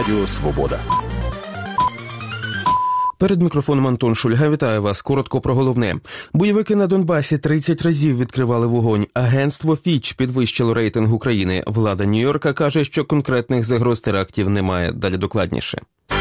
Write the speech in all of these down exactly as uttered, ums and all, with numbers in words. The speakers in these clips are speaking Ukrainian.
Радіо Свобода. Перед мікрофоном Антон Шульга. Вітаю вас. Коротко про головне. Бойовики на Донбасі тридцять разів відкривали вогонь. Агентство Фіч підвищило рейтинг України. Влада Нью-Йорка каже, що конкретних загроз терактів немає. Далі докладніше.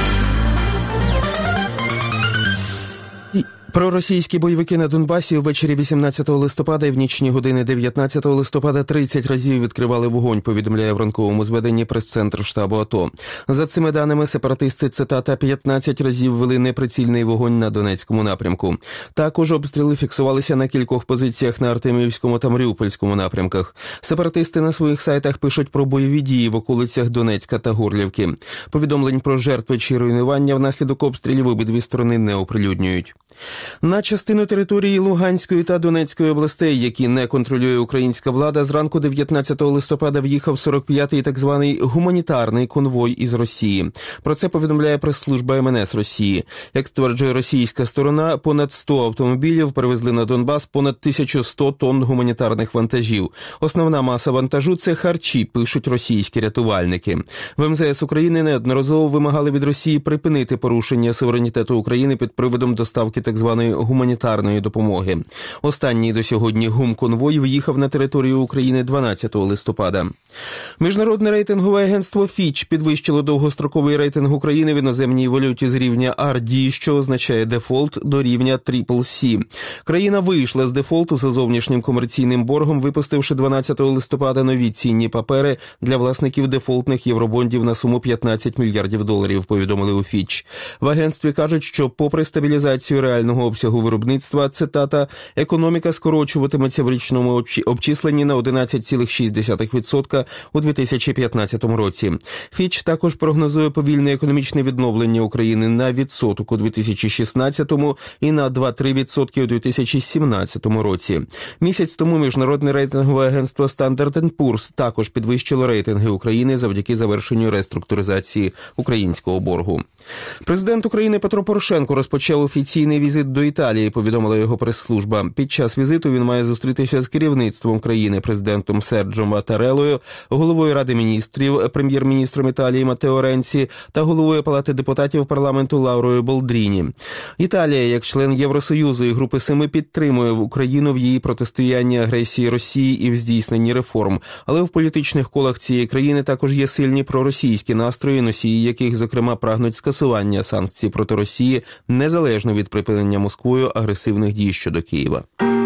Проросійські бойовики на Донбасі увечері вісімнадцятого листопада і в нічні години дев'ятнадцятого листопада тридцять разів відкривали вогонь, повідомляє в ранковому зведенні прес-центр штабу АТО. За цими даними, сепаратисти, цитата, п'ятнадцять разів вели неприцільний вогонь на Донецькому напрямку. Також обстріли фіксувалися на кількох позиціях на Артемівському та Маріупольському напрямках. Сепаратисти на своїх сайтах пишуть про бойові дії в околицях Донецька та Горлівки. Повідомлень про жертви чи руйнування внаслідок обстрілів обидві сторони не оприлюднюють. На частину території Луганської та Донецької областей, які не контролює українська влада, зранку дев'ятнадцятого листопада в'їхав сорок п'ятий так званий гуманітарний конвой із Росії. Про це повідомляє прес-служба ем ен ес Росії. Як стверджує російська сторона, понад сто автомобілів перевезли на Донбас понад тисячу сто тонн гуманітарних вантажів. Основна маса вантажу – це харчі, пишуть російські рятувальники. В ем зе ес України неодноразово вимагали від Росії припинити порушення суверенітету України під приводом доставки так званої гуманітарної допомоги. Останній до сьогодні гумконвой в'їхав на територію України дванадцятого листопада. Міжнародне рейтингове агентство Фіч підвищило довгостроковий рейтинг України в іноземній валюті з рівня ар ді, що означає дефолт, до рівня трипл сі. Країна вийшла з дефолту за зовнішнім комерційним боргом, випустивши дванадцятого листопада нові цінні папери для власників дефолтних євробондів на суму п'ятнадцять мільярдів доларів, повідомили у Фіч. В агентстві кажуть, що попри стабілізацію реального обсягу виробництва, цитата, економіка скорочуватиметься в річному обчисленні на одинадцять цілих шість десятих відсотка у дві тисячі п'ятнадцятому році. Фіч також прогнозує повільне економічне відновлення України на відсоток у дві тисячі шістнадцятому і на два цілих три десятих відсотка у дві тисячі сімнадцятому році. Місяць тому міжнародне рейтингове агентство Standard енд Пурс також підвищило рейтинги України завдяки завершенню реструктуризації українського боргу. Президент України Петро Порошенко розпочав офіційний візит до Італії, повідомила його прес-служба. Під час візиту він має зустрітися з керівництвом країни, президентом Серджо Матареллою, головою Ради міністрів, прем'єр-міністром Італії Матео Ренці та головою Палати депутатів парламенту Лаурою Болдріні. Італія, як член Євросоюзу і Групи Семи, підтримує Україну в її протистоянні агресії Росії і в здійсненні реформ. Але в політичних колах цієї країни також є сильні проросійські настрої, носії яких, зокрема, прагнуть скасування санкцій проти Росії, незалежно від припинення Москвою агресивних дій щодо Києва.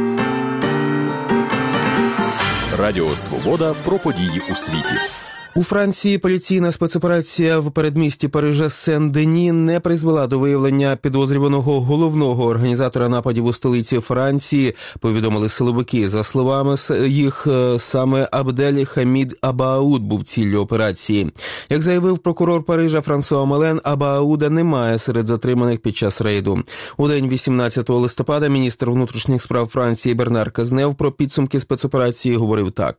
Радіо Свобода про події у світі. У Франції поліційна спецоперація в передмісті Парижа Сен-Дені не призвела до виявлення підозрюваного головного організатора нападів у столиці Франції, повідомили силовики. За словами їх, саме Абдель Хамід Абауд був ціллю операції. Як заявив прокурор Парижа Франсуа Мален, Абауда немає серед затриманих під час рейду. У день вісімнадцятого листопада міністр внутрішніх справ Франції Бернар Казнев про підсумки спецоперації говорив так.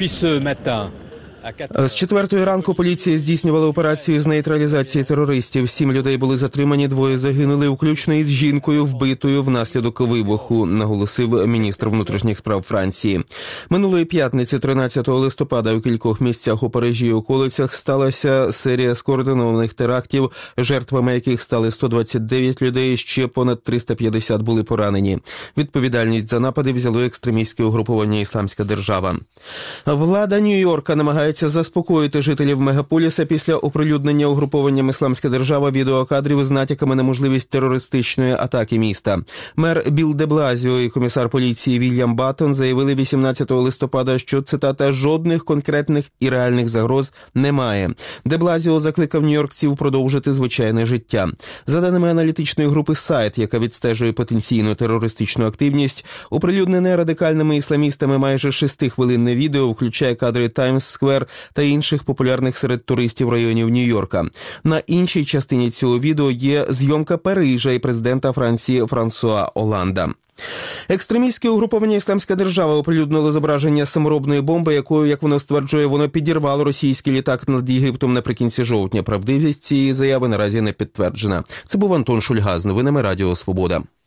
З четвертої ранку поліція здійснювала операцію з нейтралізації терористів. Сім людей були затримані, двоє загинули, включно із жінкою, вбитою внаслідок вибуху, наголосив міністр внутрішніх справ Франції. Минулої п'ятниці, тринадцятого листопада, у кількох місцях у Парижі і околицях сталася серія скоординованих терактів, жертвами яких стали сто двадцять дев'ять людей, ще понад триста п'ятдесят були поранені. Відповідальність за напади взяло екстремістське угруповання «Ісламська держава». Влада Нью-Йорка намагається заспокоїти жителів мегаполіса після оприлюднення угрупованням «Ісламська держава» відеокадрів з натяками на можливість терористичної атаки міста. Мер Білл де Блазіо і комісар поліції Вільям Баттон заявили вісімнадцятого листопада, що, цитата, жодних конкретних і реальних загроз немає. Де Блазіо закликав нью-йоркців продовжити звичайне життя. За даними аналітичної групи «Сайт», яка відстежує потенційну терористичну активність, оприлюднене радикальними ісламістами майже шестихвилинне відео включає кадри Таймс-сквер та інших популярних серед туристів районів Нью-Йорка. На іншій частині цього відео є зйомка Парижа і президента Франції Франсуа Оланда. Екстремістське угруповання «Ісламська держава» оприлюднило зображення саморобної бомби, якою, як воно стверджує, воно підірвало російський літак над Єгиптом наприкінці жовтня. Правдивість цієї заяви наразі не підтверджена. Це був Антон Шульга з новинами Радіо Свобода.